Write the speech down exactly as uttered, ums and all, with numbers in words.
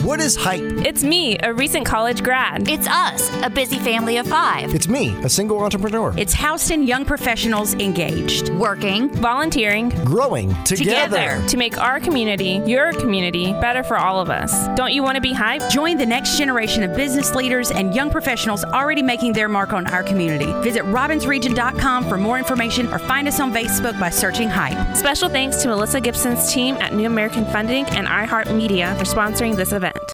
What is HYPE? It's me, a recent college grad. It's us, a busy family of five. It's me, a single entrepreneur. It's Houston young professionals engaged, Working, volunteering, growing together. Together. to make our community, your community, better for all of us. Don't you want to be HYPE? Join the next generation of business leaders and young professionals already making their mark on our community. Visit robbins region dot com for more information or find us on Facebook by searching HYPE. Special thanks to Melissa Gibson's team at New American Funding and iHeartMedia for sponsoring this event.